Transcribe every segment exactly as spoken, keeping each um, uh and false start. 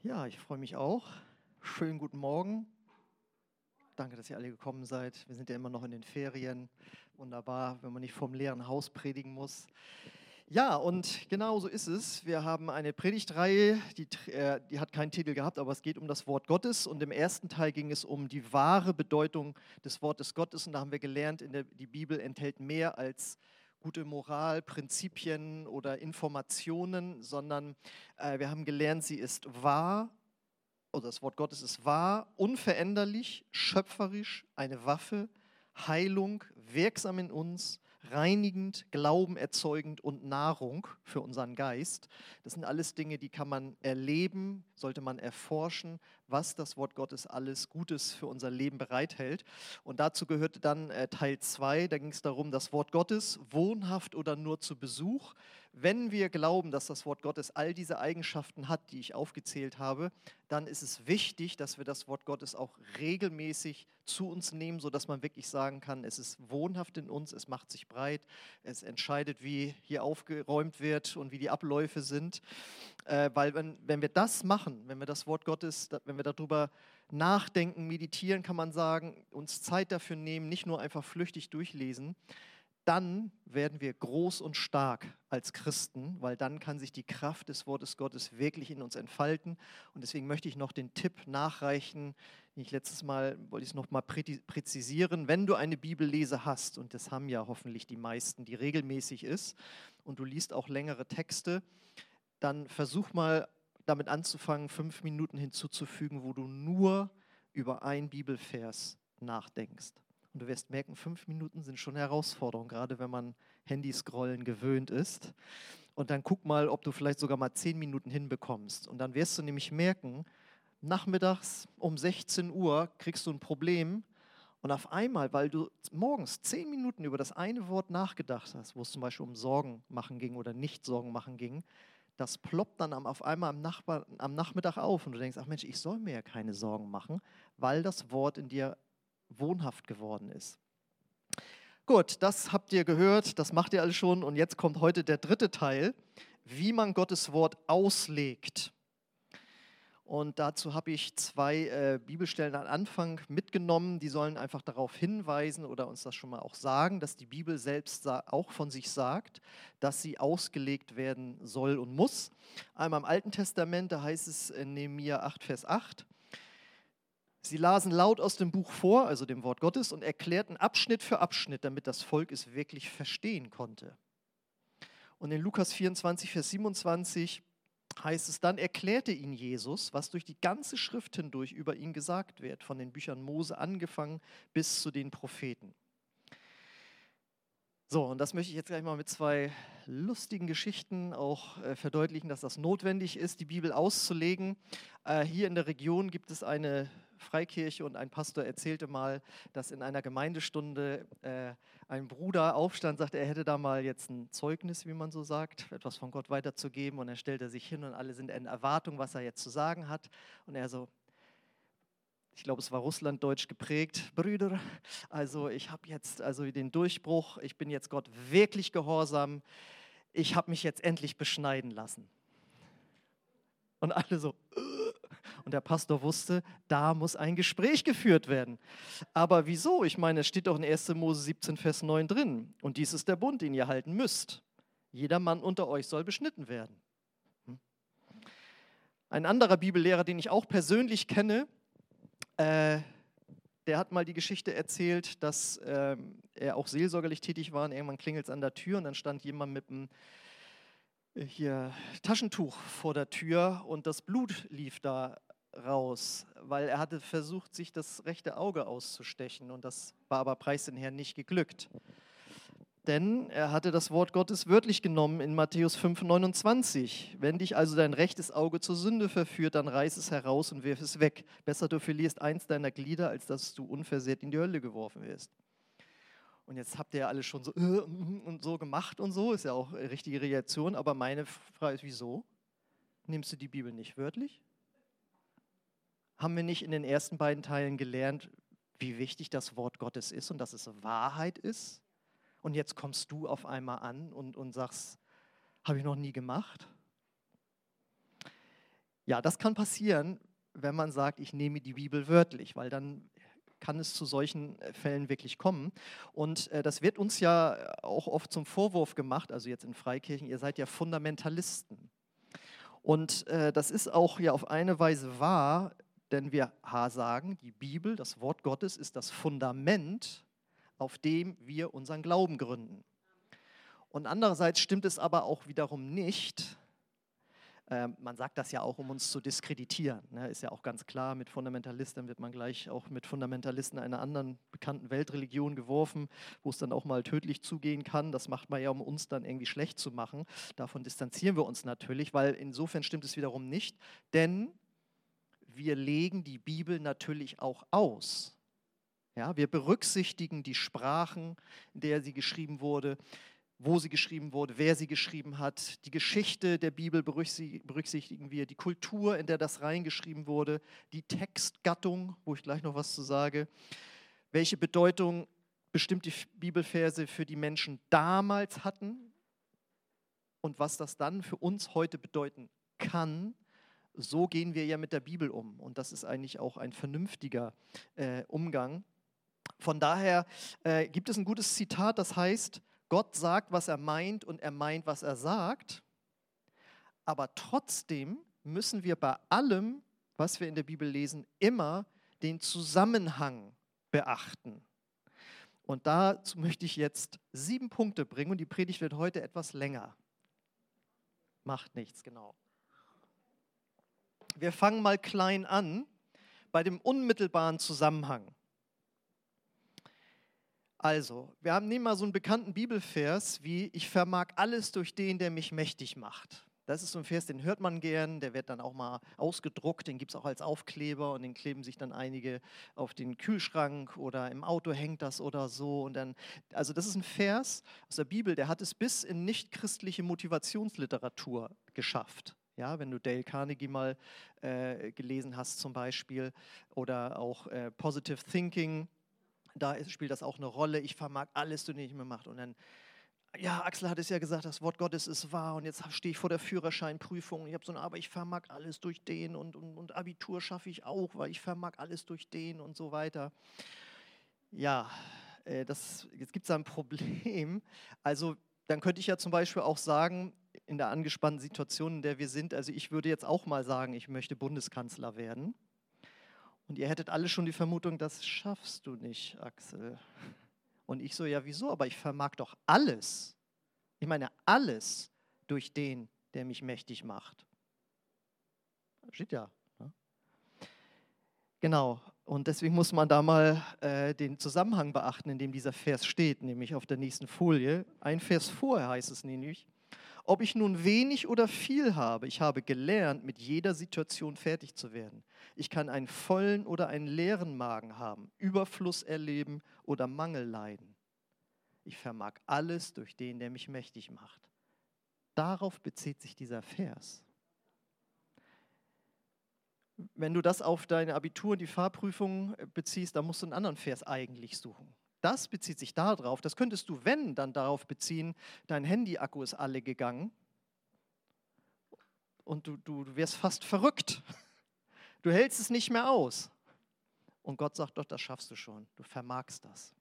Ja, ich freue mich auch. Schönen guten Morgen. Danke, dass ihr alle gekommen seid. Wir sind ja immer noch in den Ferien. Wunderbar, wenn man nicht vom leeren Haus predigen muss. Ja, und genau so ist es. Wir haben eine Predigtreihe, die, äh, die hat keinen Titel gehabt, aber es geht um das Wort Gottes. Und im ersten Teil ging es um die wahre Bedeutung des Wortes Gottes. Und da haben wir gelernt, in der, die Bibel enthält mehr als gute Moral, Prinzipien oder Informationen, sondern äh, wir haben gelernt, sie ist wahr. Oder das Wort Gottes ist wahr, unveränderlich, schöpferisch, eine Waffe, Heilung, wirksam in uns, reinigend, Glauben erzeugend und Nahrung für unseren Geist. Das sind alles Dinge, die kann man erleben, sollte man erforschen, was das Wort Gottes alles Gutes für unser Leben bereithält. Und dazu gehörte dann äh, Teil zwei, da ging es darum, das Wort Gottes, wohnhaft oder nur zu Besuch. Wenn wir glauben, dass das Wort Gottes all diese Eigenschaften hat, die ich aufgezählt habe, dann ist es wichtig, dass wir das Wort Gottes auch regelmäßig zu uns nehmen, sodass man wirklich sagen kann, es ist wohnhaft in uns, es macht sich breit, es entscheidet, wie hier aufgeräumt wird und wie die Abläufe sind. Äh, weil wenn, wenn wir das machen, wenn wir das Wort Gottes, wenn wir darüber nachdenken, meditieren, kann man sagen, uns Zeit dafür nehmen, nicht nur einfach flüchtig durchlesen, dann werden wir groß und stark als Christen, weil dann kann sich die Kraft des Wortes Gottes wirklich in uns entfalten. Und deswegen möchte ich noch den Tipp nachreichen, den ich letztes Mal, wollte ich es noch mal präzisieren, wenn du eine Bibellese hast, und das haben ja hoffentlich die meisten, die regelmäßig ist, und du liest auch längere Texte, dann versuch mal damit anzufangen, fünf Minuten hinzuzufügen, wo du nur über einen Bibelvers nachdenkst. Und du wirst merken, fünf Minuten sind schon eine Herausforderung, gerade wenn man Handyscrollen gewöhnt ist. Und dann guck mal, ob du vielleicht sogar mal zehn Minuten hinbekommst. Und dann wirst du nämlich merken, nachmittags um sechzehn Uhr kriegst du ein Problem. Und auf einmal, weil du morgens zehn Minuten über das eine Wort nachgedacht hast, wo es zum Beispiel um Sorgen machen ging oder nicht Sorgen machen ging, das ploppt dann auf einmal am, Nachbar, am Nachmittag auf. Und du denkst, ach Mensch, ich soll mir ja keine Sorgen machen, weil das Wort in dir wohnhaft geworden ist. Gut, das habt ihr gehört, das macht ihr alle schon und jetzt kommt heute der dritte Teil, wie man Gottes Wort auslegt. Und dazu habe ich zwei äh, Bibelstellen am Anfang mitgenommen, die sollen einfach darauf hinweisen oder uns das schon mal auch sagen, dass die Bibel selbst auch von sich sagt, dass sie ausgelegt werden soll und muss. Einmal im Alten Testament, da heißt es in Nehemia acht, Vers acht, sie lasen laut aus dem Buch vor, also dem Wort Gottes, und erklärten Abschnitt für Abschnitt, damit das Volk es wirklich verstehen konnte. Und in Lukas vierundzwanzig, Vers siebenundzwanzig heißt es, dann erklärte ihn Jesus, was durch die ganze Schrift hindurch über ihn gesagt wird, von den Büchern Mose angefangen bis zu den Propheten. So, und das möchte ich jetzt gleich mal mit zwei lustigen Geschichten auch äh, verdeutlichen, dass das notwendig ist, die Bibel auszulegen. Äh, hier in der Region gibt es eine Freikirche und ein Pastor erzählte mal, dass in einer Gemeindestunde äh, ein Bruder aufstand, sagte, er hätte da mal jetzt ein Zeugnis, wie man so sagt, etwas von Gott weiterzugeben. Und dann stellt er sich hin und alle sind in Erwartung, was er jetzt zu sagen hat. Und er so, ich glaube, es war russlanddeutsch geprägt, Brüder, also ich habe jetzt also den Durchbruch, ich bin jetzt Gott wirklich gehorsam, ich habe mich jetzt endlich beschneiden lassen. Und alle so, äh. Und der Pastor wusste, da muss ein Gespräch geführt werden. Aber wieso? Ich meine, es steht doch in erster Mose siebzehn, Vers neun drin. Und dies ist der Bund, den ihr halten müsst. Jeder Mann unter euch soll beschnitten werden. Hm. Ein anderer Bibellehrer, den ich auch persönlich kenne, äh, der hat mal die Geschichte erzählt, dass ähm, er auch seelsorgerlich tätig war und irgendwann klingelt es an der Tür und dann stand jemand mit einem äh, hier, Taschentuch vor der Tür und das Blut lief da raus, weil er hatte versucht, sich das rechte Auge auszustechen und das war aber preis den Herrn nicht geglückt. Denn er hatte das Wort Gottes wörtlich genommen in Matthäus fünf, neunundzwanzig. Wenn dich also dein rechtes Auge zur Sünde verführt, dann reiß es heraus und wirf es weg. Besser du verlierst eins deiner Glieder, als dass du unversehrt in die Hölle geworfen wirst. Und jetzt habt ihr ja alle schon so äh, und so gemacht und so, ist ja auch eine richtige Reaktion. Aber meine Frage ist, wieso? Nimmst du die Bibel nicht wörtlich? Haben wir nicht in den ersten beiden Teilen gelernt, wie wichtig das Wort Gottes ist und dass es Wahrheit ist? Und jetzt kommst du auf einmal an und, und sagst, habe ich noch nie gemacht. Ja, das kann passieren, wenn man sagt, ich nehme die Bibel wörtlich, weil dann kann es zu solchen Fällen wirklich kommen. Und äh, das wird uns ja auch oft zum Vorwurf gemacht, also jetzt in Freikirchen, ihr seid ja Fundamentalisten. Und äh, das ist auch ja auf eine Weise wahr, denn wir H sagen, die Bibel, das Wort Gottes, ist das Fundament, auf dem wir unseren Glauben gründen. Und andererseits stimmt es aber auch wiederum nicht. Ähm, man sagt das ja auch, um uns zu diskreditieren. Ne? Ist ja auch ganz klar, mit Fundamentalisten wird man gleich auch mit Fundamentalisten einer anderen bekannten Weltreligion geworfen, wo es dann auch mal tödlich zugehen kann. Das macht man ja, um uns dann irgendwie schlecht zu machen. Davon distanzieren wir uns natürlich, weil insofern stimmt es wiederum nicht, denn wir legen die Bibel natürlich auch aus. Ja, wir berücksichtigen die Sprachen, in der sie geschrieben wurde, wo sie geschrieben wurde, wer sie geschrieben hat. Die Geschichte der Bibel berücksichtigen wir, die Kultur, in der das reingeschrieben wurde, die Textgattung, wo ich gleich noch was zu sage, welche Bedeutung bestimmte Bibelverse für die Menschen damals hatten und was das dann für uns heute bedeuten kann. So gehen wir ja mit der Bibel um und das ist eigentlich auch ein vernünftiger äh, Umgang. Von daher äh, gibt es ein gutes Zitat, das heißt, Gott sagt, was er meint und er meint, was er sagt, aber trotzdem müssen wir bei allem, was wir in der Bibel lesen, immer den Zusammenhang beachten. Und dazu möchte ich jetzt sieben Punkte bringen und die Predigt wird heute etwas länger. Macht nichts, genau. Wir fangen mal klein an bei dem unmittelbaren Zusammenhang. Also, wir haben nehmen mal so einen bekannten Bibelvers wie, ich vermag alles durch den, der mich mächtig macht. Das ist so ein Vers, den hört man gern, der wird dann auch mal ausgedruckt, den gibt es auch als Aufkleber und den kleben sich dann einige auf den Kühlschrank oder im Auto hängt das oder so. Und dann, also das ist ein Vers aus der Bibel, der hat es bis in nichtchristliche Motivationsliteratur geschafft. Ja, wenn du Dale Carnegie mal äh, gelesen hast zum Beispiel oder auch äh, Positive Thinking, da spielt das auch eine Rolle. Ich vermag alles, du nicht mehr macht. Und dann, ja, Axel hat es ja gesagt, das Wort Gottes ist wahr. Und jetzt stehe ich vor der Führerscheinprüfung. Und ich habe so eine, aber ich vermag alles durch den. Und, und, und Abitur schaffe ich auch, weil ich vermag alles durch den und so weiter. Ja, äh, das, jetzt gibt es da ein Problem. Also, dann könnte ich ja zum Beispiel auch sagen, in der angespannten Situation, in der wir sind, also ich würde jetzt auch mal sagen, ich möchte Bundeskanzler werden. Und ihr hättet alle schon die Vermutung, das schaffst du nicht, Axel. Und ich so, ja, wieso? Aber ich vermag doch alles. Ich meine, alles durch den, der mich mächtig macht. Steht ja. Ne? Genau. Und deswegen muss man da mal äh, den Zusammenhang beachten, in dem dieser Vers steht, nämlich auf der nächsten Folie. Ein Vers vorher heißt es nämlich, ob ich nun wenig oder viel habe, ich habe gelernt, mit jeder Situation fertig zu werden. Ich kann einen vollen oder einen leeren Magen haben, Überfluss erleben oder Mangel leiden. Ich vermag alles durch den, der mich mächtig macht. Darauf bezieht sich dieser Vers. Wenn du das auf deine Abitur und die Fahrprüfung beziehst, dann musst du einen anderen Vers eigentlich suchen. Das bezieht sich darauf, das könntest du, wenn, dann darauf beziehen, dein Handy-Akku ist alle gegangen und du, du, du wirst fast verrückt. Du hältst es nicht mehr aus. Und Gott sagt doch, das schaffst du schon, du vermagst das.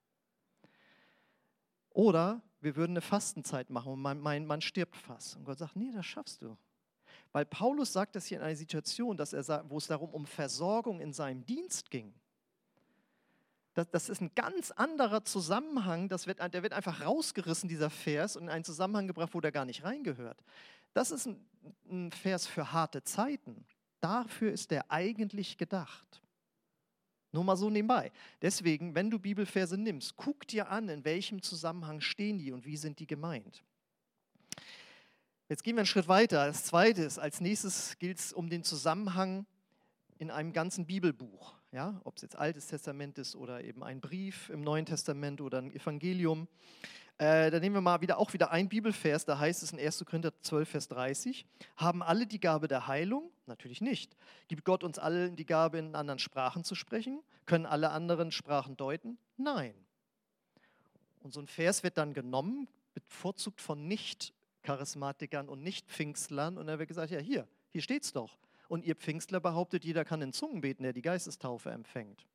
Oder wir würden eine Fastenzeit machen und man, man, man stirbt fast. Und Gott sagt, nee, das schaffst du. Weil Paulus sagt das hier in einer Situation, dass er, wo es darum um Versorgung in seinem Dienst ging. Das, das ist ein ganz anderer Zusammenhang, das wird, der wird einfach rausgerissen, dieser Vers, und in einen Zusammenhang gebracht, wo der gar nicht reingehört. Das ist ein, ein Vers für harte Zeiten. Dafür ist der eigentlich gedacht. Nur mal so nebenbei. Deswegen, wenn du Bibelverse nimmst, guck dir an, in welchem Zusammenhang stehen die und wie sind die gemeint. Jetzt gehen wir einen Schritt weiter. Das Zweite ist, als nächstes gilt es um den Zusammenhang in einem ganzen Bibelbuch. Ja, ob es jetzt Altes Testament ist oder eben ein Brief im Neuen Testament oder ein Evangelium. Äh, da nehmen wir mal wieder, auch wieder ein Bibelvers, da heißt es in erster Korinther zwölf, Vers dreißig, haben alle die Gabe der Heilung? Natürlich nicht. Gibt Gott uns allen die Gabe, in anderen Sprachen zu sprechen? Können alle anderen Sprachen deuten? Nein. Und so ein Vers wird dann genommen, bevorzugt von Nicht-Charismatikern und Nicht-Pfingstlern, und da wird gesagt, ja hier, hier steht's doch. und ihr Pfingstler behauptet, jeder kann in Zungen beten, der die Geistestaufe empfängt.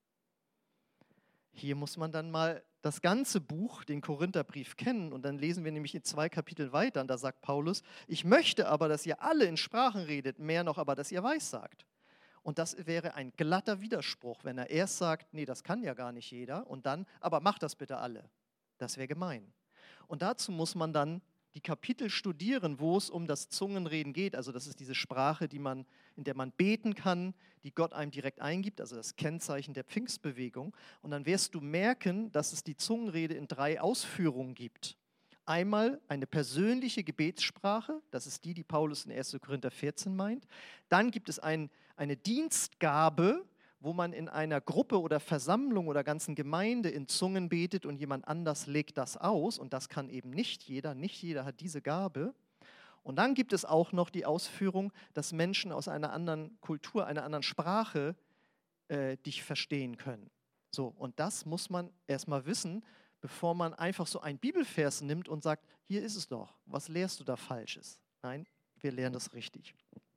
Hier muss man dann mal das ganze Buch, den Korintherbrief, kennen und dann lesen wir nämlich in zwei Kapitel weiter und da sagt Paulus, ich möchte aber, dass ihr alle in Sprachen redet, mehr noch aber, dass ihr weissagt. Und das wäre ein glatter Widerspruch, wenn er erst sagt, nee, das kann ja gar nicht jeder und dann, aber macht das bitte alle. Das wäre gemein. Und dazu muss man dann die Kapitel studieren, wo es um das Zungenreden geht. Also das ist diese Sprache, die man, in der man beten kann, die Gott einem direkt eingibt, also das Kennzeichen der Pfingstbewegung. Und dann wirst du merken, dass es die Zungenrede in drei Ausführungen gibt. Einmal eine persönliche Gebetssprache, das ist die, die Paulus in erster Korinther vierzehn meint. Dann gibt es ein, eine Dienstgabe, wo man in einer Gruppe oder Versammlung oder ganzen Gemeinde in Zungen betet und jemand anders legt das aus und das kann eben nicht jeder, nicht jeder hat diese Gabe. Und dann gibt es auch noch die Ausführung, dass Menschen aus einer anderen Kultur, einer anderen Sprache äh, dich verstehen können. So, und das muss man erstmal wissen, bevor man einfach so einen Bibelvers nimmt und sagt, hier ist es doch, was lehrst du da Falsches? Nein, wir lehren das richtig.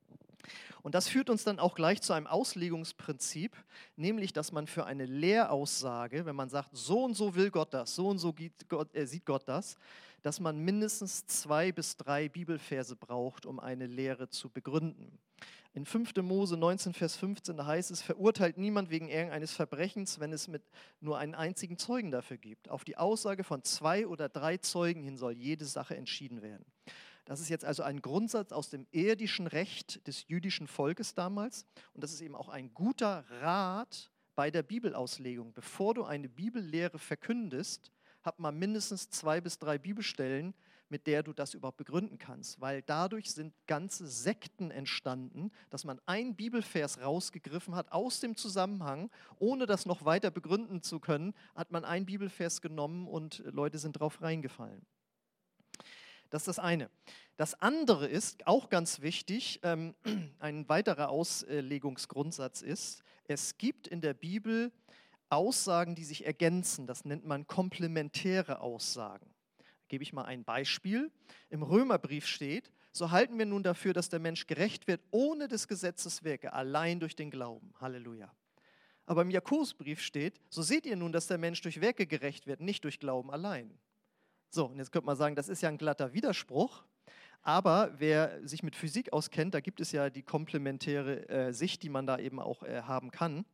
Und das führt uns dann auch gleich zu einem Auslegungsprinzip, nämlich, dass man für eine Lehraussage, wenn man sagt, so und so will Gott das, so und so Gott, äh, sieht Gott das, dass man mindestens zwei bis drei Bibelverse braucht, um eine Lehre zu begründen. In fünfter Mose neunzehn, Vers fünfzehn, da heißt es, verurteilt niemand wegen irgendeines Verbrechens, wenn es mit nur einen einzigen Zeugen dafür gibt. Auf die Aussage von zwei oder drei Zeugen hin soll jede Sache entschieden werden. Das ist jetzt also ein Grundsatz aus dem irdischen Recht des jüdischen Volkes damals. Und das ist eben auch ein guter Rat bei der Bibelauslegung. Bevor du eine Bibellehre verkündest, hab mal mindestens zwei bis drei Bibelstellen, mit der du das überhaupt begründen kannst. Weil dadurch sind ganze Sekten entstanden, dass man einen Bibelvers rausgegriffen hat aus dem Zusammenhang, ohne das noch weiter begründen zu können, hat man einen Bibelvers genommen und Leute sind drauf reingefallen. Das ist das eine. Das andere ist, auch ganz wichtig, ähm, ein weiterer Auslegungsgrundsatz ist, es gibt in der Bibel Aussagen, die sich ergänzen. Das nennt man komplementäre Aussagen. Da gebe ich mal ein Beispiel. Im Römerbrief steht, so halten wir nun dafür, dass der Mensch gerecht wird, ohne des Gesetzes Werke, allein durch den Glauben. Halleluja. Aber im Jakobusbrief steht, so seht ihr nun, dass der Mensch durch Werke gerecht wird, nicht durch Glauben allein. So, und jetzt könnte man sagen, das ist ja ein glatter Widerspruch, aber wer sich mit Physik auskennt, da gibt es ja die komplementäre äh, Sicht, die man da eben auch äh, haben kann.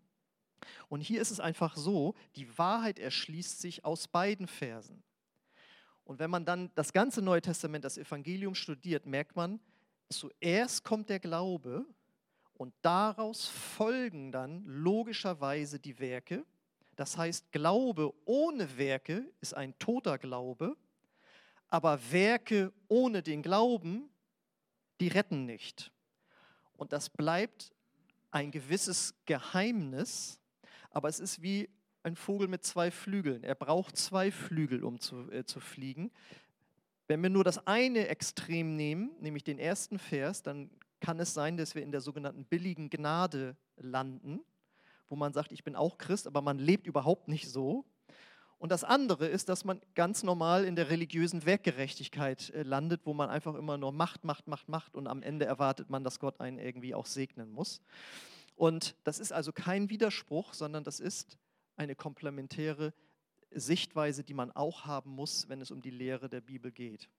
Und hier ist es einfach so, die Wahrheit erschließt sich aus beiden Versen. Und wenn man dann das ganze Neue Testament, das Evangelium studiert, merkt man, zuerst kommt der Glaube und daraus folgen dann logischerweise die Werke. Das heißt, Glaube ohne Werke ist ein toter Glaube. Aber Werke ohne den Glauben, die retten nicht. Und das bleibt ein gewisses Geheimnis, aber es ist wie ein Vogel mit zwei Flügeln. Er braucht zwei Flügel, um zu, äh, zu fliegen. Wenn wir nur das eine Extrem nehmen, nämlich den ersten Vers, dann kann es sein, dass wir in der sogenannten billigen Gnade landen, wo man sagt, ich bin auch Christ, aber man lebt überhaupt nicht so. Und das andere ist, dass man ganz normal in der religiösen Werkgerechtigkeit äh, landet, wo man einfach immer nur macht, macht, macht, macht und am Ende erwartet man, dass Gott einen irgendwie auch segnen muss. Und das ist also kein Widerspruch, sondern das ist eine komplementäre Sichtweise, die man auch haben muss, wenn es um die Lehre der Bibel geht.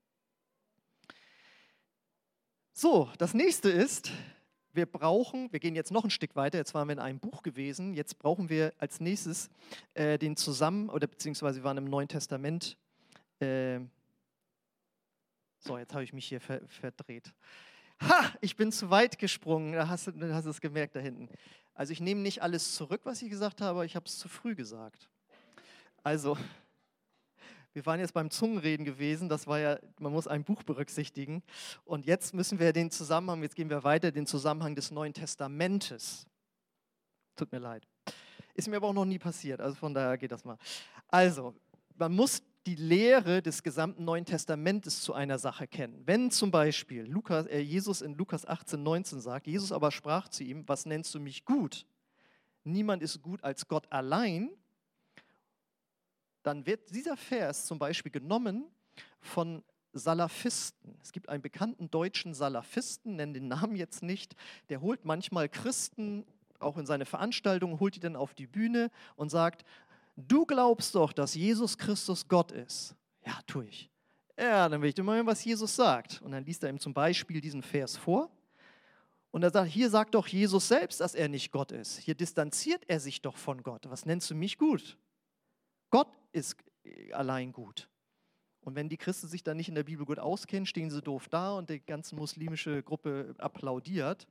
So, das nächste ist, wir brauchen, wir gehen jetzt noch ein Stück weiter, jetzt waren wir in einem Buch gewesen, jetzt brauchen wir als nächstes äh, den Zusammen- oder beziehungsweise wir waren im Neuen Testament. Äh, so, jetzt habe ich mich hier ver verdreht. Ha, ich bin zu weit gesprungen, da hast du, da hast du es gemerkt da hinten. Also ich nehme nicht alles zurück, was ich gesagt habe, ich habe es zu früh gesagt. Also, wir waren jetzt beim Zungenreden gewesen, das war ja, man muss ein Buch berücksichtigen. Und jetzt müssen wir den Zusammenhang, jetzt gehen wir weiter, den Zusammenhang des Neuen Testamentes. Tut mir leid. Ist mir aber auch noch nie passiert, also von daher geht das mal. Also, man muss die Lehre des gesamten Neuen Testamentes zu einer Sache kennen. Wenn zum Beispiel Lukas, äh, Jesus in Lukas achtzehn, neunzehn sagt, Jesus aber sprach zu ihm, was nennst du mich gut? Niemand ist gut als Gott allein. Dann wird dieser Vers zum Beispiel genommen von Salafisten. Es gibt einen bekannten deutschen Salafisten, nenne den Namen jetzt nicht, der holt manchmal Christen auch in seine Veranstaltungen, holt die dann auf die Bühne und sagt, du glaubst doch, dass Jesus Christus Gott ist. Ja, tue ich. Ja, dann will ich dir mal hören, was Jesus sagt. Und dann liest er ihm zum Beispiel diesen Vers vor. Und er sagt, hier sagt doch Jesus selbst, dass er nicht Gott ist. Hier distanziert er sich doch von Gott. Was nennst du mich gut? Gott ist allein gut. Und wenn die Christen sich dann nicht in der Bibel gut auskennen, stehen sie doof da und die ganze muslimische Gruppe applaudiert.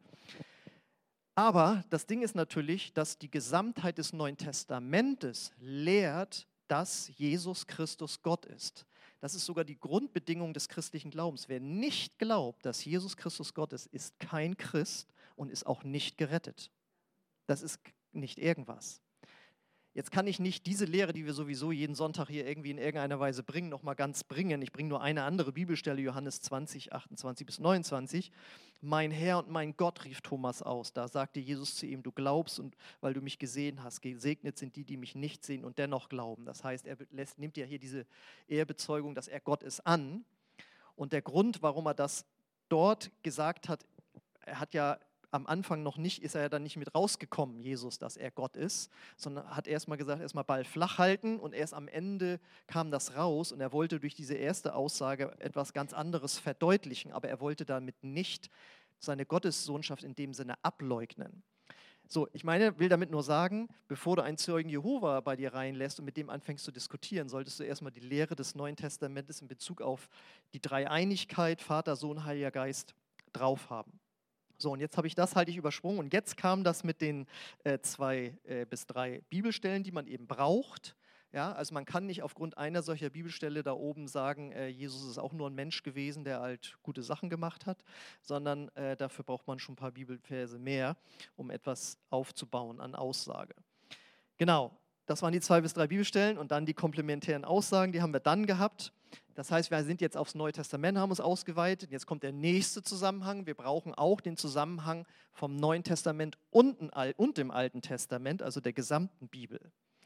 Aber das Ding ist natürlich, dass die Gesamtheit des Neuen Testamentes lehrt, dass Jesus Christus Gott ist. Das ist sogar die Grundbedingung des christlichen Glaubens. Wer nicht glaubt, dass Jesus Christus Gott ist, ist kein Christ und ist auch nicht gerettet. Das ist nicht irgendwas. Jetzt kann ich nicht diese Lehre, die wir sowieso jeden Sonntag hier irgendwie in irgendeiner Weise bringen, nochmal ganz bringen. Ich bringe nur eine andere Bibelstelle, Johannes zwanzig, achtundzwanzig bis neunundzwanzig. Mein Herr und mein Gott, rief Thomas aus. Da sagte Jesus zu ihm, du glaubst, und weil du mich gesehen hast, gesegnet sind die, die mich nicht sehen und dennoch glauben. Das heißt, er lässt, nimmt ja hier diese Ehrbezeugung, dass er Gott ist, an. Und der Grund, warum er das dort gesagt hat, er hat ja am Anfang noch nicht, ist er ja dann nicht mit rausgekommen, Jesus, dass er Gott ist, sondern hat erst mal gesagt, erst mal Ball flach halten und erst am Ende kam das raus und er wollte durch diese erste Aussage etwas ganz anderes verdeutlichen, aber er wollte damit nicht seine Gottessohnschaft in dem Sinne ableugnen. So, ich meine, will damit nur sagen, bevor du einen Zeugen Jehova bei dir reinlässt und mit dem anfängst zu diskutieren, solltest du erstmal die Lehre des Neuen Testamentes in Bezug auf die Dreieinigkeit, Vater, Sohn, Heiliger Geist drauf haben. So, und jetzt habe ich das halt ich übersprungen und jetzt kam das mit den äh, zwei äh, bis drei Bibelstellen, die man eben braucht. Ja, also man kann nicht aufgrund einer solcher Bibelstelle da oben sagen, äh, Jesus ist auch nur ein Mensch gewesen, der halt gute Sachen gemacht hat, sondern äh, dafür braucht man schon ein paar Bibelverse mehr, um etwas aufzubauen an Aussage. Genau, das waren die zwei bis drei Bibelstellen und dann die komplementären Aussagen, die haben wir dann gehabt. Das heißt, wir sind jetzt aufs Neue Testament, haben uns ausgeweitet. Jetzt kommt der nächste Zusammenhang. Wir brauchen auch den Zusammenhang vom Neuen Testament und dem Alten Testament, also der gesamten Bibel.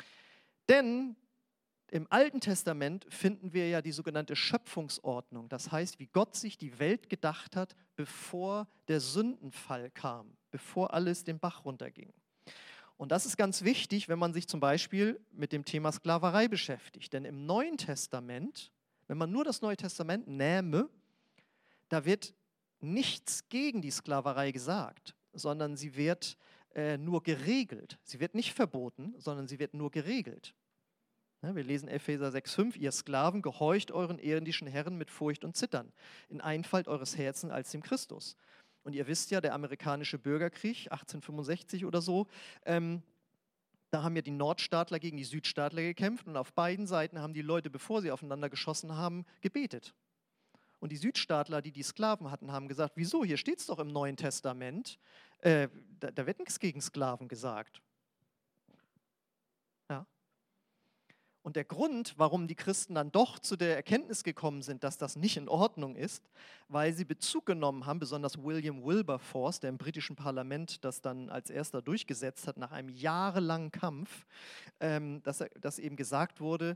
Denn im Alten Testament finden wir ja die sogenannte Schöpfungsordnung. Das heißt, wie Gott sich die Welt gedacht hat, bevor der Sündenfall kam, bevor alles den Bach runterging. Und das ist ganz wichtig, wenn man sich zum Beispiel mit dem Thema Sklaverei beschäftigt. Denn im Neuen Testament, wenn man nur das Neue Testament nähme, da wird nichts gegen die Sklaverei gesagt, sondern sie wird äh, nur geregelt. Sie wird nicht verboten, sondern sie wird nur geregelt. Ja, wir lesen Epheser sechs, fünf, ihr Sklaven, gehorcht euren irdischen Herren mit Furcht und Zittern, in Einfalt eures Herzens als dem Christus. Und ihr wisst ja, der amerikanische Bürgerkrieg, achtzehnhundertfünfundsechzig oder so, ähm, da haben ja die Nordstaatler gegen die Südstaatler gekämpft und auf beiden Seiten haben die Leute, bevor sie aufeinander geschossen haben, gebetet. Und die Südstaatler, die die Sklaven hatten, haben gesagt, wieso, hier steht es doch im Neuen Testament, äh, da, da wird nichts gegen Sklaven gesagt. Ja. Und der Grund, warum die Christen dann doch zu der Erkenntnis gekommen sind, dass das nicht in Ordnung ist, weil sie Bezug genommen haben, besonders William Wilberforce, der im britischen Parlament das dann als erster durchgesetzt hat, nach einem jahrelangen Kampf, ähm, dass, er, dass eben gesagt wurde,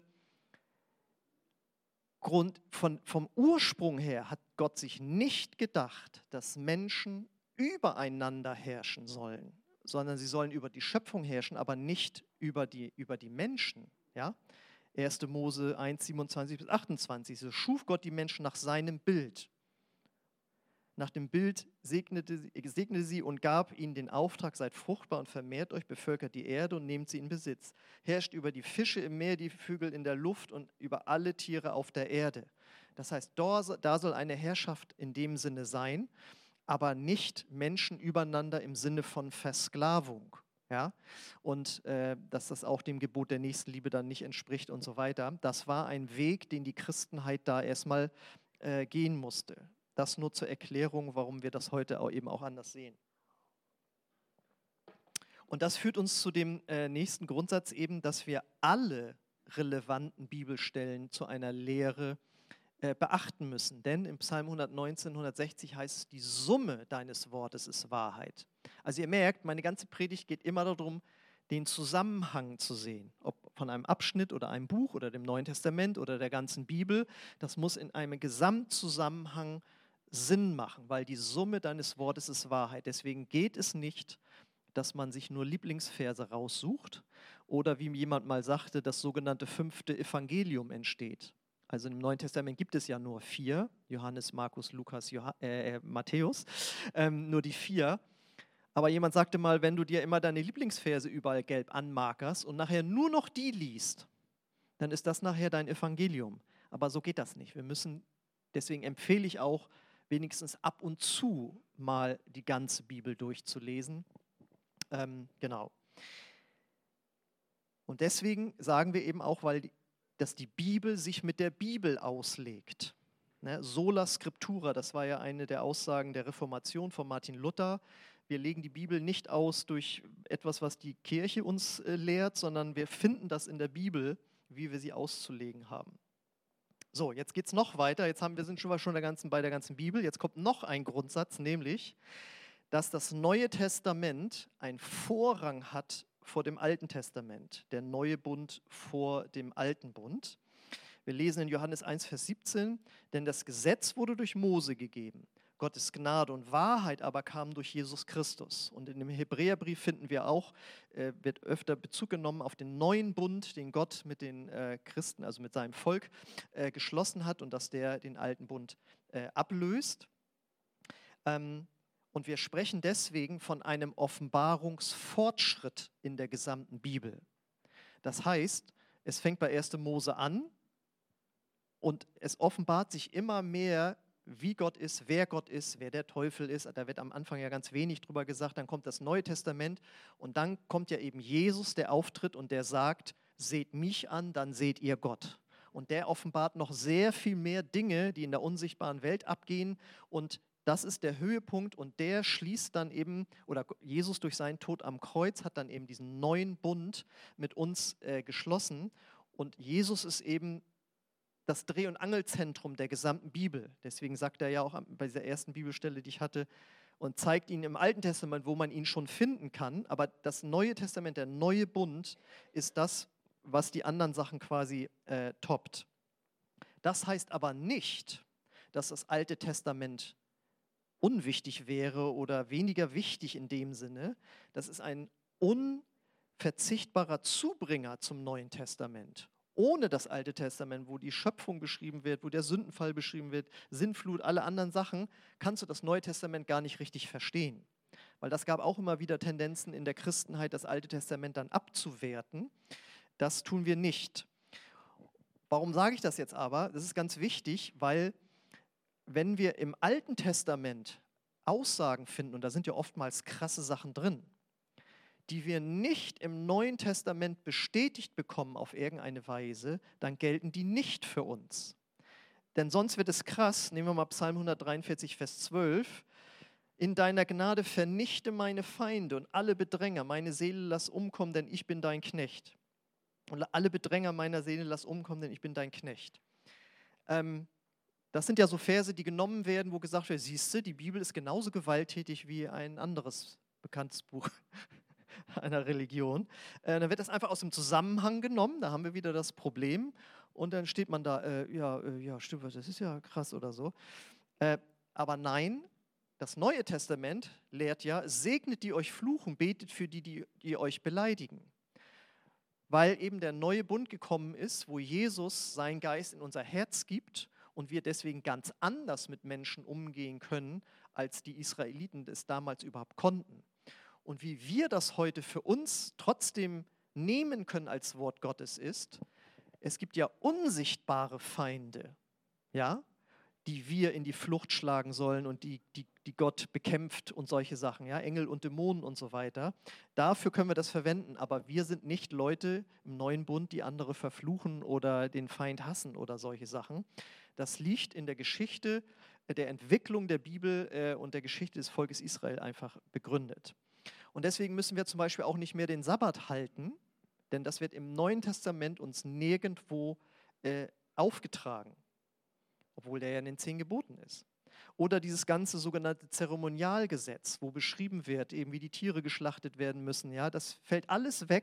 Grund, von, vom Ursprung her hat Gott sich nicht gedacht, dass Menschen übereinander herrschen sollen, sondern sie sollen über die Schöpfung herrschen, aber nicht über die, über die Menschen. Ja? erster Mose eins, siebenundzwanzig bis achtundzwanzig. So schuf Gott die Menschen nach seinem Bild. Nach dem Bild segnete, segnete sie und gab ihnen den Auftrag, seid fruchtbar und vermehrt euch, bevölkert die Erde und nehmt sie in Besitz. Herrscht über die Fische im Meer, die Vögel in der Luft und über alle Tiere auf der Erde. Das heißt, da soll eine Herrschaft in dem Sinne sein, aber nicht Menschen übereinander im Sinne von Versklavung. Ja? Und äh, dass das auch dem Gebot der Nächstenliebe dann nicht entspricht und so weiter. Das war ein Weg, den die Christenheit da erstmal äh, gehen musste. Das nur zur Erklärung, warum wir das heute auch eben auch anders sehen. Und das führt uns zu dem äh, nächsten Grundsatz eben, dass wir alle relevanten Bibelstellen zu einer Lehre äh, beachten müssen. Denn im Psalm hundertneunzehn, hundertsechzig heißt es, die Summe deines Wortes ist Wahrheit. Also ihr merkt, meine ganze Predigt geht immer darum, den Zusammenhang zu sehen. Ob von einem Abschnitt oder einem Buch oder dem Neuen Testament oder der ganzen Bibel. Das muss in einem Gesamtzusammenhang Sinn machen, weil die Summe deines Wortes ist Wahrheit. Deswegen geht es nicht, dass man sich nur Lieblingsverse raussucht oder wie jemand mal sagte, das sogenannte fünfte Evangelium entsteht. Also im Neuen Testament gibt es ja nur vier, Johannes, Markus, Lukas, Johann, äh, Matthäus, ähm, nur die vier. Aber jemand sagte mal, wenn du dir immer deine Lieblingsverse überall gelb anmarkerst und nachher nur noch die liest, dann ist das nachher dein Evangelium. Aber so geht das nicht. Wir müssen, deswegen empfehle ich auch, wenigstens ab und zu mal die ganze Bibel durchzulesen. Ähm, genau. Und deswegen sagen wir eben auch, weil die, dass die Bibel sich mit der Bibel auslegt. Ne? Sola Scriptura, das war ja eine der Aussagen der Reformation von Martin Luther. Wir legen die Bibel nicht aus durch etwas, was die Kirche uns äh, lehrt, sondern wir finden das in der Bibel, wie wir sie auszulegen haben. So, jetzt geht es noch weiter. Jetzt haben wir sind schon mal schon der ganzen, bei der ganzen Bibel. Jetzt kommt noch ein Grundsatz, nämlich, dass das Neue Testament einen Vorrang hat vor dem Alten Testament, der neue Bund vor dem Alten Bund. Wir lesen in Johannes eins, Vers siebzehn, denn das Gesetz wurde durch Mose gegeben. Gottes Gnade und Wahrheit aber kamen durch Jesus Christus. Und in dem Hebräerbrief finden wir auch, äh, wird öfter Bezug genommen auf den neuen Bund, den Gott mit den äh, Christen, also mit seinem Volk, äh, geschlossen hat und dass der den alten Bund äh, ablöst. Ähm, Und wir sprechen deswegen von einem Offenbarungsfortschritt in der gesamten Bibel. Das heißt, es fängt bei erster Mose an und es offenbart sich immer mehr, wie Gott ist, wer Gott ist, wer der Teufel ist. Da wird am Anfang ja ganz wenig drüber gesagt. Dann kommt das Neue Testament und dann kommt ja eben Jesus, der auftritt und der sagt, seht mich an, dann seht ihr Gott. Und der offenbart noch sehr viel mehr Dinge, die in der unsichtbaren Welt abgehen, und das ist der Höhepunkt und der schließt dann eben, oder Jesus durch seinen Tod am Kreuz hat dann eben diesen neuen Bund mit uns äh, geschlossen. Und Jesus ist eben das Dreh- und Angelzentrum der gesamten Bibel. Deswegen sagt er ja auch bei dieser ersten Bibelstelle, die ich hatte, und zeigt ihn im Alten Testament, wo man ihn schon finden kann. Aber das Neue Testament, der neue Bund, ist das, was die anderen Sachen quasi äh, toppt. Das heißt aber nicht, dass das Alte Testament unwichtig wäre oder weniger wichtig in dem Sinne. Das ist ein unverzichtbarer Zubringer zum Neuen Testament. Ohne das Alte Testament, wo die Schöpfung beschrieben wird, wo der Sündenfall beschrieben wird, Sintflut, alle anderen Sachen, kannst du das Neue Testament gar nicht richtig verstehen. Weil das gab auch immer wieder Tendenzen in der Christenheit, das Alte Testament dann abzuwerten. Das tun wir nicht. Warum sage ich das jetzt aber? Das ist ganz wichtig, weil wenn wir im Alten Testament Aussagen finden, und da sind ja oftmals krasse Sachen drin, die wir nicht im Neuen Testament bestätigt bekommen auf irgendeine Weise, dann gelten die nicht für uns. Denn sonst wird es krass. Nehmen wir mal Psalm hundertdreiundvierzig, Vers zwölf. In deiner Gnade vernichte meine Feinde und alle Bedränger. Meine Seele lass umkommen, denn ich bin dein Knecht. Und alle Bedränger meiner Seele lass umkommen, denn ich bin dein Knecht. Ähm, Das sind ja so Verse, die genommen werden, wo gesagt wird, siehst du, die Bibel ist genauso gewalttätig wie ein anderes bekanntes Buch einer Religion. Äh, dann wird das einfach aus dem Zusammenhang genommen, da haben wir wieder das Problem. Und dann steht man da, äh, ja, äh, ja, stimmt, das ist ja krass oder so. Äh, aber nein, das Neue Testament lehrt ja, segnet die euch fluchen, betet für die, die, die euch beleidigen. Weil eben der neue Bund gekommen ist, wo Jesus seinen Geist in unser Herz gibt und wir deswegen ganz anders mit Menschen umgehen können, als die Israeliten es damals überhaupt konnten. Und wie wir das heute für uns trotzdem nehmen können als Wort Gottes ist, es gibt ja unsichtbare Feinde, ja, die wir in die Flucht schlagen sollen und die, die, die Gott bekämpft und solche Sachen, ja, Engel und Dämonen und so weiter. Dafür können wir das verwenden, aber wir sind nicht Leute im neuen Bund, die andere verfluchen oder den Feind hassen oder solche Sachen. Das liegt in der Geschichte der Entwicklung der Bibel äh, und der Geschichte des Volkes Israel einfach begründet. Und deswegen müssen wir zum Beispiel auch nicht mehr den Sabbat halten, denn das wird im Neuen Testament uns nirgendwo äh, aufgetragen, obwohl der ja in den zehn Geboten ist. Oder dieses ganze sogenannte Zeremonialgesetz, wo beschrieben wird, eben wie die Tiere geschlachtet werden müssen. Ja, das fällt alles weg,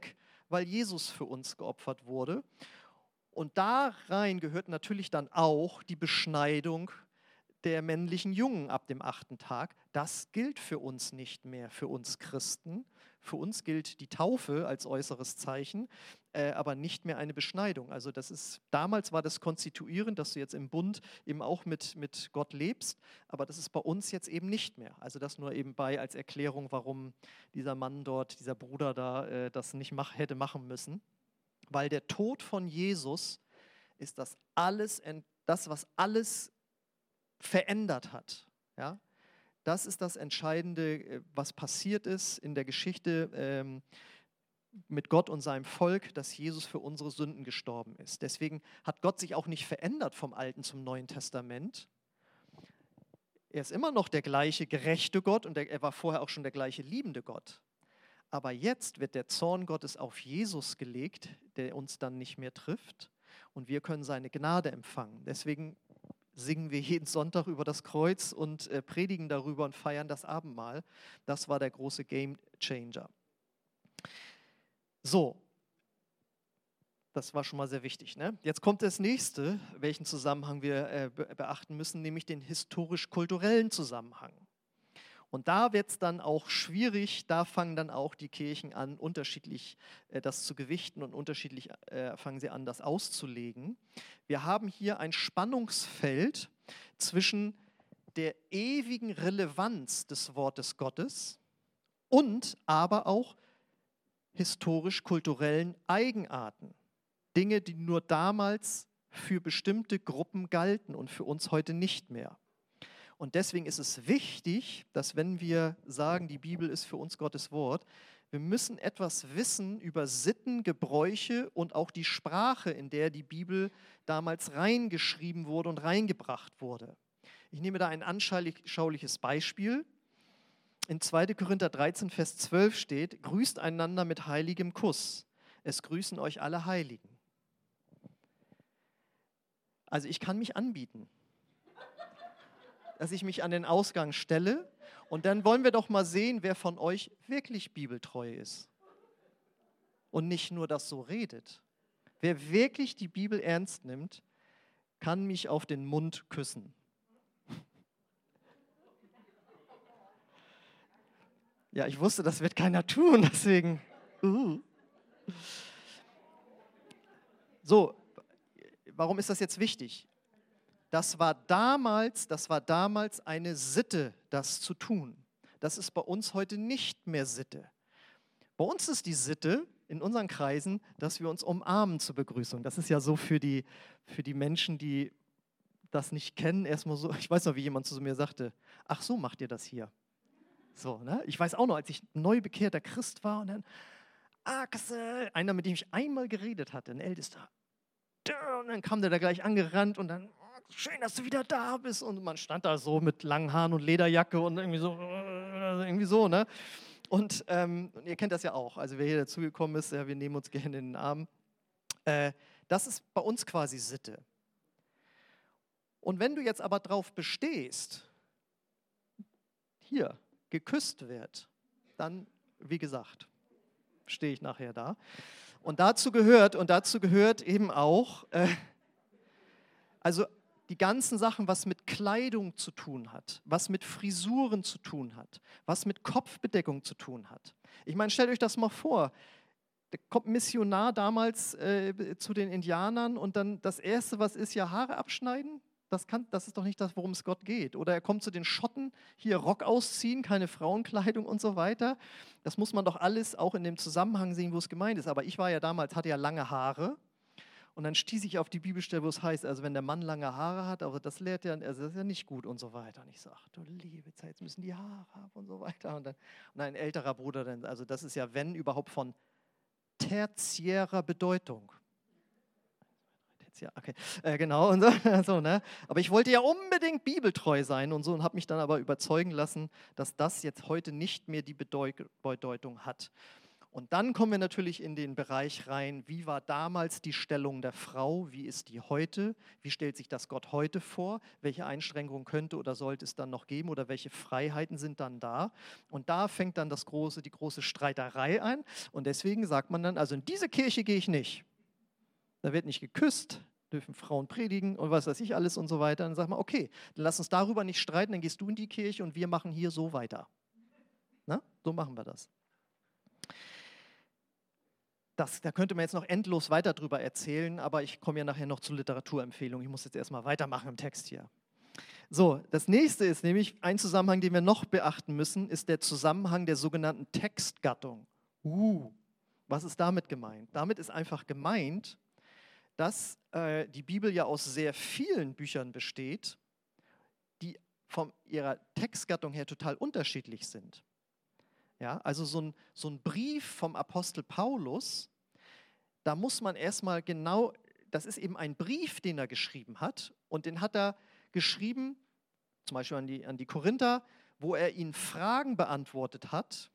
weil Jesus für uns geopfert wurde. Und da rein gehört natürlich dann auch die Beschneidung der männlichen Jungen ab dem achten Tag. Das gilt für uns nicht mehr, für uns Christen. Für uns gilt die Taufe als äußeres Zeichen, äh, aber nicht mehr eine Beschneidung. Also das ist, damals war das konstituierend, dass du jetzt im Bund eben auch mit, mit Gott lebst, aber das ist bei uns jetzt eben nicht mehr. Also das nur eben bei als Erklärung, warum dieser Mann dort, dieser Bruder da, äh, das nicht mach, hätte machen müssen. Weil der Tod von Jesus ist das alles, das, was alles verändert hat. Ja? Das ist das Entscheidende, was passiert ist in der Geschichte ähm, mit Gott und seinem Volk, dass Jesus für unsere Sünden gestorben ist. Deswegen hat Gott sich auch nicht verändert vom Alten zum Neuen Testament. Er ist immer noch der gleiche gerechte Gott und er war vorher auch schon der gleiche liebende Gott. Aber jetzt wird der Zorn Gottes auf Jesus gelegt, der uns dann nicht mehr trifft und wir können seine Gnade empfangen. Deswegen singen wir jeden Sonntag über das Kreuz und äh, predigen darüber und feiern das Abendmahl. Das war der große Game Changer. So, das war schon mal sehr wichtig. Ne? Jetzt kommt das nächste, welchen Zusammenhang wir äh, beachten müssen, nämlich den historisch-kulturellen Zusammenhang. Und da wird es dann auch schwierig, da fangen dann auch die Kirchen an, unterschiedlich äh, das zu gewichten und unterschiedlich äh, fangen sie an, das auszulegen. Wir haben hier ein Spannungsfeld zwischen der ewigen Relevanz des Wortes Gottes und aber auch historisch-kulturellen Eigenarten. Dinge, die nur damals für bestimmte Gruppen galten und für uns heute nicht mehr. Und deswegen ist es wichtig, dass wenn wir sagen, die Bibel ist für uns Gottes Wort, wir müssen etwas wissen über Sitten, Gebräuche und auch die Sprache, in der die Bibel damals reingeschrieben wurde und reingebracht wurde. Ich nehme da ein anschauliches Beispiel. In zweiter Korinther dreizehn, Vers zwölf steht, grüßt einander mit heiligem Kuss. Es grüßen euch alle Heiligen. Also ich kann mich anbieten, dass ich mich an den Ausgang stelle und dann wollen wir doch mal sehen, wer von euch wirklich bibeltreu ist und nicht nur das so redet. Wer wirklich die Bibel ernst nimmt, kann mich auf den Mund küssen. Ja, ich wusste, das wird keiner tun, deswegen. Uh. So, warum ist das jetzt wichtig? Das war damals, das war damals eine Sitte, das zu tun. Das ist bei uns heute nicht mehr Sitte. Bei uns ist die Sitte in unseren Kreisen, dass wir uns umarmen zur Begrüßung. Das ist ja so für die, für die Menschen, die das nicht kennen, erstmal so, ich weiß noch, wie jemand zu mir sagte, ach so macht ihr das hier. So, ne? Ich weiß auch noch, als ich neu bekehrter Christ war und dann, Axel, einer, mit dem ich einmal geredet hatte, ein Ältester, und dann kam der da gleich angerannt und dann, schön, dass du wieder da bist. Und man stand da so mit langen Haaren und Lederjacke und irgendwie so, irgendwie so, ne? Und ähm, ihr kennt das ja auch. Also wer hier dazugekommen ist, ja, wir nehmen uns gerne in den Arm. Äh, das ist bei uns quasi Sitte. Und wenn du jetzt aber drauf bestehst, hier geküsst wird, dann, wie gesagt, stehe ich nachher da. Und dazu gehört, und dazu gehört eben auch, äh, also die ganzen Sachen, was mit Kleidung zu tun hat, was mit Frisuren zu tun hat, was mit Kopfbedeckung zu tun hat. Ich meine, stellt euch das mal vor, da kommt ein Missionar damals äh, zu den Indianern und dann das Erste, was ist, ja Haare abschneiden? Das, kann, das ist doch nicht das, worum es Gott geht. Oder er kommt zu den Schotten, hier Rock ausziehen, keine Frauenkleidung und so weiter. Das muss man doch alles auch in dem Zusammenhang sehen, wo es gemeint ist. Aber ich war ja damals, hatte ja lange Haare. Und dann stieß ich auf die Bibelstelle, wo es heißt, also wenn der Mann lange Haare hat, aber das lehrt ja, also das ist ja nicht gut und so weiter. Und ich sage, du liebe Zeit, jetzt müssen die Haare haben und so weiter. Und dann und ein älterer Bruder, dann, also das ist ja, wenn überhaupt, von tertiärer Bedeutung. Ja, okay, äh, genau. Und so, so, ne? Aber ich wollte ja unbedingt bibeltreu sein und so und habe mich dann aber überzeugen lassen, dass das jetzt heute nicht mehr die Bedeutung hat. Und dann kommen wir natürlich in den Bereich rein, wie war damals die Stellung der Frau, wie ist die heute, wie stellt sich das Gott heute vor, welche Einschränkungen könnte oder sollte es dann noch geben oder welche Freiheiten sind dann da. Und da fängt dann das große, die große Streiterei an und deswegen sagt man dann, also in diese Kirche gehe ich nicht. Da wird nicht geküsst, dürfen Frauen predigen und was weiß ich alles und so weiter. Dann sagt man, okay, dann lass uns darüber nicht streiten, dann gehst du in die Kirche und wir machen hier so weiter. Na? So machen wir das. Das, da könnte man jetzt noch endlos weiter drüber erzählen, aber ich komme ja nachher noch zur Literaturempfehlung. Ich muss jetzt erstmal weitermachen im Text hier. So, das nächste ist nämlich ein Zusammenhang, den wir noch beachten müssen, ist der Zusammenhang der sogenannten Textgattung. Uh, was ist damit gemeint? Damit ist einfach gemeint, dass äh, die Bibel ja aus sehr vielen Büchern besteht, die von ihrer Textgattung her total unterschiedlich sind. Ja, also so ein, so ein Brief vom Apostel Paulus, da muss man erstmal genau, das ist eben ein Brief, den er geschrieben hat und den hat er geschrieben, zum Beispiel an die, an die Korinther, wo er ihnen Fragen beantwortet hat,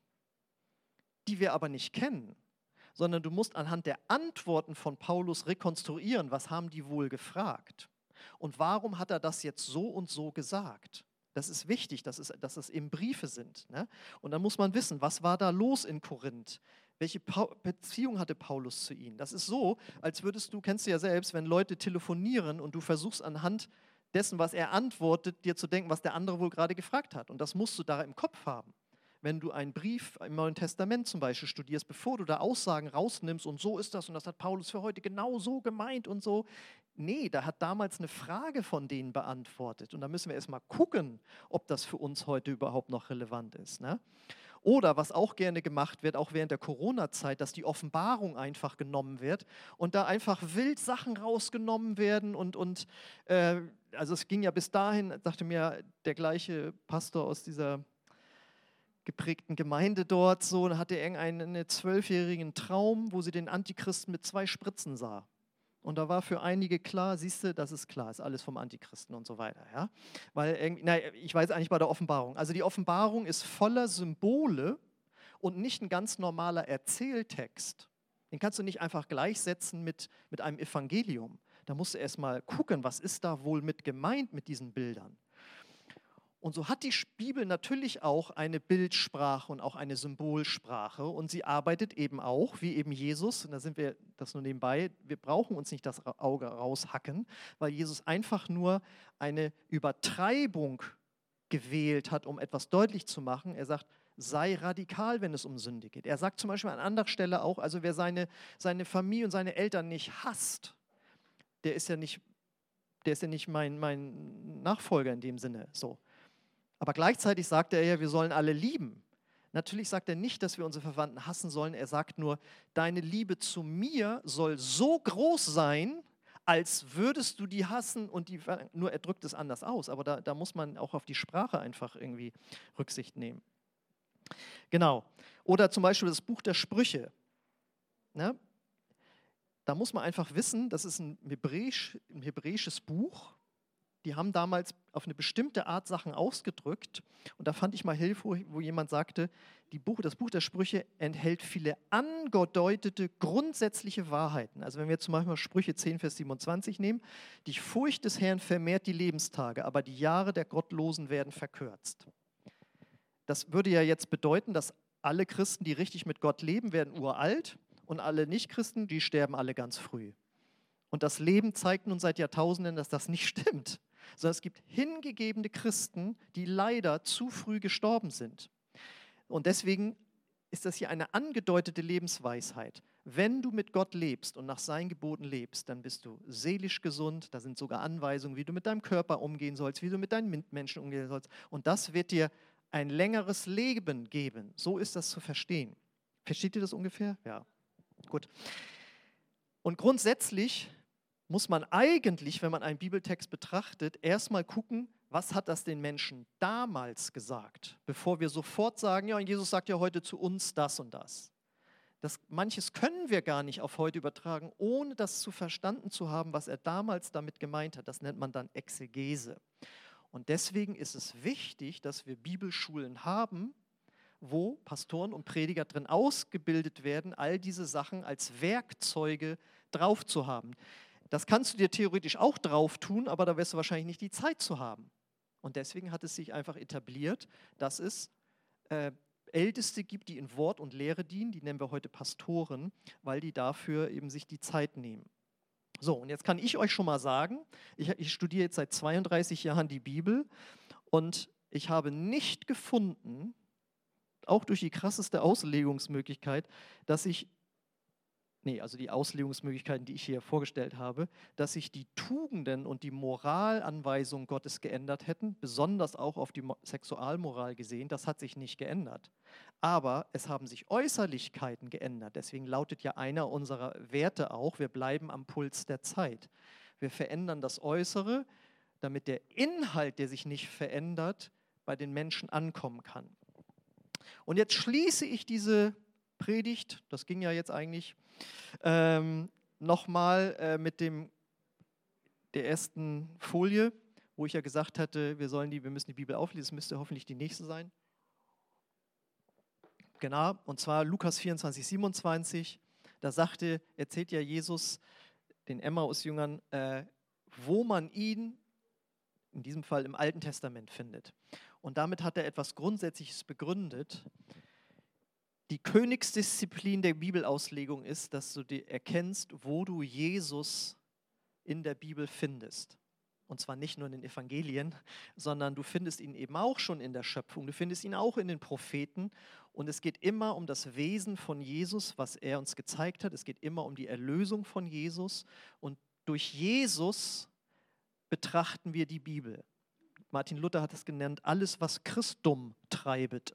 die wir aber nicht kennen, sondern du musst anhand der Antworten von Paulus rekonstruieren, was haben die wohl gefragt und warum hat er das jetzt so und so gesagt. Das ist wichtig, dass es, dass es eben Briefe sind. Ne? Und dann muss man wissen, was war da los in Korinth? Welche pa- Beziehung hatte Paulus zu ihnen? Das ist so, als würdest du, kennst du ja selbst, wenn Leute telefonieren und du versuchst anhand dessen, was er antwortet, dir zu denken, was der andere wohl gerade gefragt hat. Und das musst du da im Kopf haben. Wenn du einen Brief im Neuen Testament zum Beispiel studierst, bevor du da Aussagen rausnimmst und so ist das und das hat Paulus für heute genau so gemeint und so. Nee, da hat damals eine Frage von denen beantwortet. Und da müssen wir erstmal gucken, ob das für uns heute überhaupt noch relevant ist. Ne? Oder was auch gerne gemacht wird, auch während der Corona-Zeit, dass die Offenbarung einfach genommen wird und da einfach wild Sachen rausgenommen werden. Und, und äh, also es ging ja bis dahin, sagte mir der gleiche Pastor aus dieser geprägten Gemeinde dort, so, da hatte irgendeinen zwölfjährigen Traum, wo sie den Antichristen mit zwei Spritzen sah. Und da war für einige klar, siehst du, das ist klar, ist alles vom Antichristen und so weiter. Ja? Weil, irgendwie, na, ich weiß eigentlich bei der Offenbarung. Also die Offenbarung ist voller Symbole und nicht ein ganz normaler Erzähltext. Den kannst du nicht einfach gleichsetzen mit, mit einem Evangelium. Da musst du erst mal gucken, was ist da wohl mit gemeint mit diesen Bildern. Und so hat die Bibel natürlich auch eine Bildsprache und auch eine Symbolsprache und sie arbeitet eben auch, wie eben Jesus, und da sind wir, das nur nebenbei, wir brauchen uns nicht das Auge raushacken, weil Jesus einfach nur eine Übertreibung gewählt hat, um etwas deutlich zu machen. Er sagt, sei radikal, wenn es um Sünde geht. Er sagt zum Beispiel an anderer Stelle auch, also wer seine, seine Familie und seine Eltern nicht hasst, der ist ja nicht, der ist ja nicht mein, mein Nachfolger in dem Sinne, so. Aber gleichzeitig sagt er ja, wir sollen alle lieben. Natürlich sagt er nicht, dass wir unsere Verwandten hassen sollen. Er sagt nur, deine Liebe zu mir soll so groß sein, als würdest du die hassen und die, nur er drückt es anders aus. Aber da, da muss man auch auf die Sprache einfach irgendwie Rücksicht nehmen. Genau. Oder zum Beispiel das Buch der Sprüche. Ne? Da muss man einfach wissen, das ist ein, Hebräisch, ein hebräisches Buch. Die haben damals auf eine bestimmte Art Sachen ausgedrückt. Und da fand ich mal Hilfe, wo jemand sagte, die Buch, das Buch der Sprüche enthält viele angedeutete, grundsätzliche Wahrheiten. Also wenn wir zum Beispiel Sprüche zehn, Vers siebenundzwanzig nehmen, die Furcht des Herrn vermehrt die Lebenstage, aber die Jahre der Gottlosen werden verkürzt. Das würde ja jetzt bedeuten, dass alle Christen, die richtig mit Gott leben, werden uralt und alle Nichtchristen, die sterben alle ganz früh. Und das Leben zeigt nun seit Jahrtausenden, dass das nicht stimmt, sondern es gibt hingegebene Christen, die leider zu früh gestorben sind. Und deswegen ist das hier eine angedeutete Lebensweisheit. Wenn du mit Gott lebst und nach seinen Geboten lebst, dann bist du seelisch gesund. Da sind sogar Anweisungen, wie du mit deinem Körper umgehen sollst, wie du mit deinen Mitmenschen umgehen sollst. Und das wird dir ein längeres Leben geben. So ist das zu verstehen. Versteht ihr das ungefähr? Ja, gut. Und grundsätzlich muss man eigentlich, wenn man einen Bibeltext betrachtet, erstmal gucken, was hat das den Menschen damals gesagt, bevor wir sofort sagen, ja, und Jesus sagt ja heute zu uns das und das. Das. Manches können wir gar nicht auf heute übertragen, ohne das zu verstanden zu haben, was er damals damit gemeint hat. Das nennt man dann Exegese. Und deswegen ist es wichtig, dass wir Bibelschulen haben, wo Pastoren und Prediger drin ausgebildet werden, all diese Sachen als Werkzeuge drauf zu haben. Das kannst du dir theoretisch auch drauf tun, aber da wirst du wahrscheinlich nicht die Zeit zu haben. Und deswegen hat es sich einfach etabliert, dass es äh, Älteste gibt, die in Wort und Lehre dienen, die nennen wir heute Pastoren, weil die dafür eben sich die Zeit nehmen. So, und jetzt kann ich euch schon mal sagen, ich, ich studiere jetzt seit zweiunddreißig Jahren die Bibel und ich habe nicht gefunden, auch durch die krasseste Auslegungsmöglichkeit, dass ich, nee, also die Auslegungsmöglichkeiten, die ich hier vorgestellt habe, dass sich die Tugenden und die Moralanweisungen Gottes geändert hätten, besonders auch auf die Sexualmoral gesehen, das hat sich nicht geändert. Aber es haben sich Äußerlichkeiten geändert. Deswegen lautet ja einer unserer Werte auch, wir bleiben am Puls der Zeit. Wir verändern das Äußere, damit der Inhalt, der sich nicht verändert, bei den Menschen ankommen kann. Und jetzt schließe ich diese Predigt, das ging ja jetzt eigentlich, ähm, nochmal äh, mit dem, der ersten Folie, wo ich ja gesagt hatte, wir, sollen die, wir müssen die Bibel auflesen, das müsste hoffentlich die nächste sein. Genau, und zwar Lukas vierundzwanzig, siebenundzwanzig, da sagte, erzählt ja Jesus den Emmaus-Jüngern, äh, wo man ihn, in diesem Fall im Alten Testament, findet. Und damit hat er etwas Grundsätzliches begründet. Die Königsdisziplin der Bibelauslegung ist, dass du erkennst, wo du Jesus in der Bibel findest. Und zwar nicht nur in den Evangelien, sondern du findest ihn eben auch schon in der Schöpfung. Du findest ihn auch in den Propheten. Und es geht immer um das Wesen von Jesus, was er uns gezeigt hat. Es geht immer um die Erlösung von Jesus. Und durch Jesus betrachten wir die Bibel. Martin Luther hat es genannt, alles, was Christum treibet.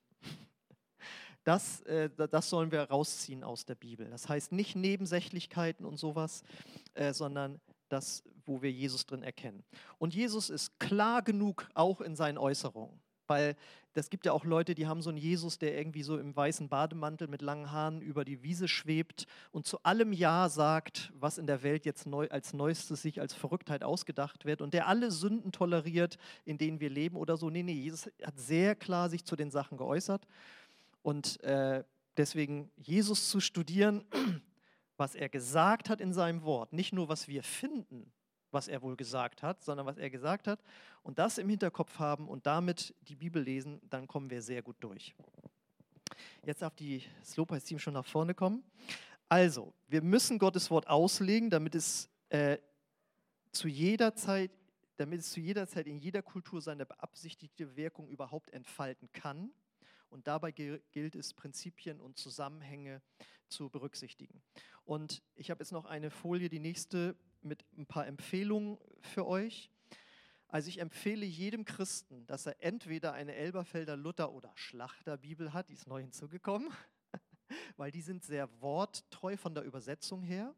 Das, äh, das sollen wir rausziehen aus der Bibel. Das heißt nicht Nebensächlichkeiten und sowas, äh, sondern das, wo wir Jesus drin erkennen. Und Jesus ist klar genug auch in seinen Äußerungen. Weil es gibt ja auch Leute, die haben so einen Jesus, der irgendwie so im weißen Bademantel mit langen Haaren über die Wiese schwebt und zu allem Ja sagt, was in der Welt jetzt neu, als Neuestes sich als Verrücktheit ausgedacht wird und der alle Sünden toleriert, in denen wir leben oder so. Nee, nee, Jesus hat sehr klar sich zu den Sachen geäußert. Und äh, deswegen Jesus zu studieren, was er gesagt hat in seinem Wort, nicht nur was wir finden, was er wohl gesagt hat, sondern was er gesagt hat und das im Hinterkopf haben und damit die Bibel lesen, dann kommen wir sehr gut durch. Jetzt darf die Slowpace-Team schon nach vorne kommen. Also, wir müssen Gottes Wort auslegen, damit es äh, zu jeder Zeit, damit es zu jeder Zeit in jeder Kultur seine beabsichtigte Wirkung überhaupt entfalten kann. Und dabei gilt es, Prinzipien und Zusammenhänge zu berücksichtigen. Und ich habe jetzt noch eine Folie, die nächste, mit ein paar Empfehlungen für euch. Also ich empfehle jedem Christen, dass er entweder eine Elberfelder Luther- oder Schlachterbibel hat, die ist neu hinzugekommen, weil die sind sehr worttreu von der Übersetzung her.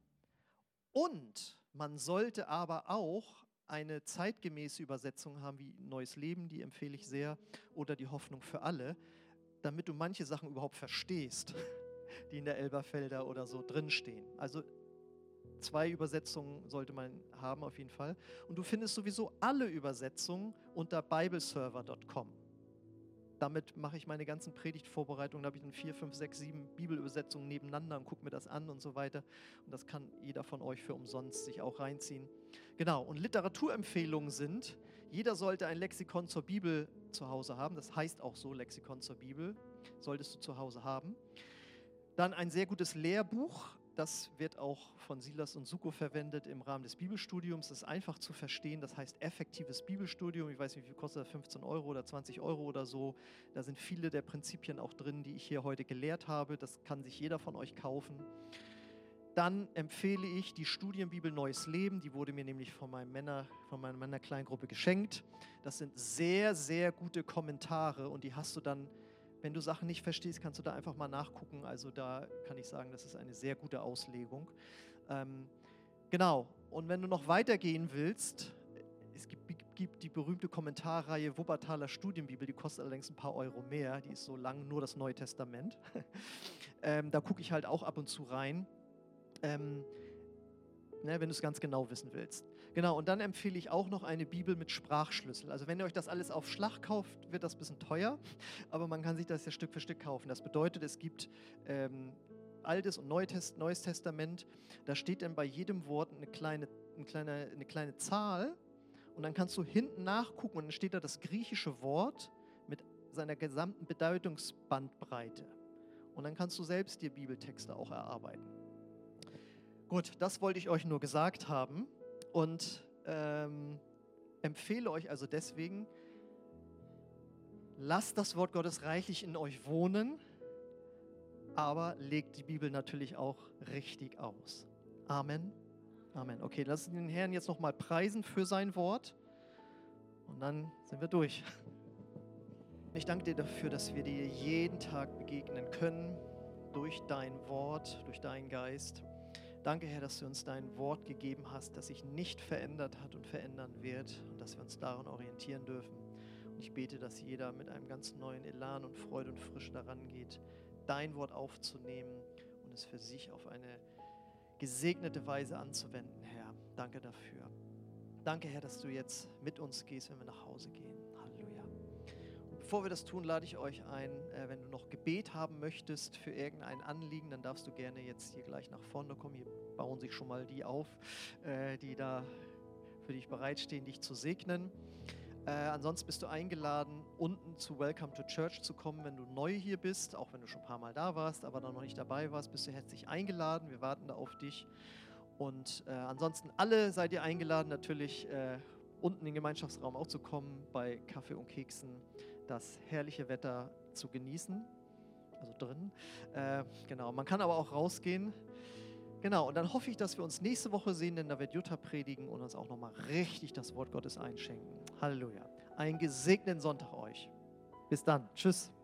Und man sollte aber auch eine zeitgemäße Übersetzung haben, wie Neues Leben, die empfehle ich sehr, oder die Hoffnung für alle, damit du manche Sachen überhaupt verstehst, die in der Elberfelder oder so drinstehen. Also zwei Übersetzungen sollte man haben auf jeden Fall. Und du findest sowieso alle Übersetzungen unter bibleserver punkt com. Damit mache ich meine ganzen Predigtvorbereitungen. Da habe ich dann vier, fünf, sechs, sieben Bibelübersetzungen nebeneinander und gucke mir das an und so weiter. Und das kann jeder von euch für umsonst sich auch reinziehen. Genau, und Literaturempfehlungen sind, jeder sollte ein Lexikon zur Bibel zu Hause haben. Das heißt auch so, Lexikon zur Bibel, solltest du zu Hause haben. Dann ein sehr gutes Lehrbuch. Das wird auch von Silas und Suko verwendet im Rahmen des Bibelstudiums. Das ist einfach zu verstehen. Das heißt effektives Bibelstudium. Ich weiß nicht, wie viel kostet das? fünfzehn Euro oder zwanzig Euro oder so. Da sind viele der Prinzipien auch drin, die ich hier heute gelehrt habe. Das kann sich jeder von euch kaufen. Dann empfehle ich die Studienbibel Neues Leben. Die wurde mir nämlich von, meinem Männer, von meiner Männerkleingruppe geschenkt. Das sind sehr, sehr gute Kommentare und die hast du dann, wenn du Sachen nicht verstehst, kannst du da einfach mal nachgucken. Also da kann ich sagen, das ist eine sehr gute Auslegung. Ähm, genau, und wenn du noch weitergehen willst, es gibt, gibt die berühmte Kommentarreihe Wuppertaler Studienbibel, die kostet allerdings ein paar Euro mehr, die ist so lang, nur das Neue Testament. ähm, da gucke ich halt auch ab und zu rein, ähm, ne, wenn du es ganz genau wissen willst. Genau, und dann empfehle ich auch noch eine Bibel mit Sprachschlüssel. Also wenn ihr euch das alles auf Schlag kauft, wird das ein bisschen teuer, aber man kann sich das ja Stück für Stück kaufen. Das bedeutet, es gibt ähm, Altes und Neutest, Neues Testament. Da steht dann bei jedem Wort eine kleine, eine, kleine, eine kleine Zahl und dann kannst du hinten nachgucken und dann steht da das griechische Wort mit seiner gesamten Bedeutungsbandbreite. Und dann kannst du selbst dir Bibeltexte auch erarbeiten. Gut, das wollte ich euch nur gesagt haben. Und ähm, empfehle euch also deswegen, lasst das Wort Gottes reichlich in euch wohnen, aber legt die Bibel natürlich auch richtig aus. Amen. Amen. Okay, lass den Herrn jetzt nochmal preisen für sein Wort und dann sind wir durch. Ich danke dir dafür, dass wir dir jeden Tag begegnen können, durch dein Wort, durch deinen Geist. Danke, Herr, dass du uns dein Wort gegeben hast, das sich nicht verändert hat und verändern wird und dass wir uns daran orientieren dürfen. Und ich bete, dass jeder mit einem ganz neuen Elan und Freude und Frische daran geht, dein Wort aufzunehmen und es für sich auf eine gesegnete Weise anzuwenden, Herr. Danke dafür. Danke, Herr, dass du jetzt mit uns gehst, wenn wir nach Hause gehen. Halleluja. Und bevor wir das tun, lade ich euch ein, äh, wenn du noch Gebet haben möchtest für irgendein Anliegen, dann darfst du gerne jetzt hier gleich nach vorne kommen. Hier bauen sich schon mal die auf, äh, die da für dich bereitstehen, dich zu segnen. Äh, ansonsten bist du eingeladen, unten zu Welcome to Church zu kommen, wenn du neu hier bist, auch wenn du schon ein paar Mal da warst, aber dann noch nicht dabei warst, bist du herzlich eingeladen. Wir warten da auf dich. Und äh, ansonsten alle seid ihr eingeladen, natürlich äh, unten in den Gemeinschaftsraum auch zu kommen, bei Kaffee und Keksen das herrliche Wetter zu genießen, also drin. Äh, genau, man kann aber auch rausgehen. Genau, und dann hoffe ich, dass wir uns nächste Woche sehen, denn da wird Jutta predigen und uns auch nochmal richtig das Wort Gottes einschenken. Halleluja. Einen gesegneten Sonntag euch. Bis dann. Tschüss.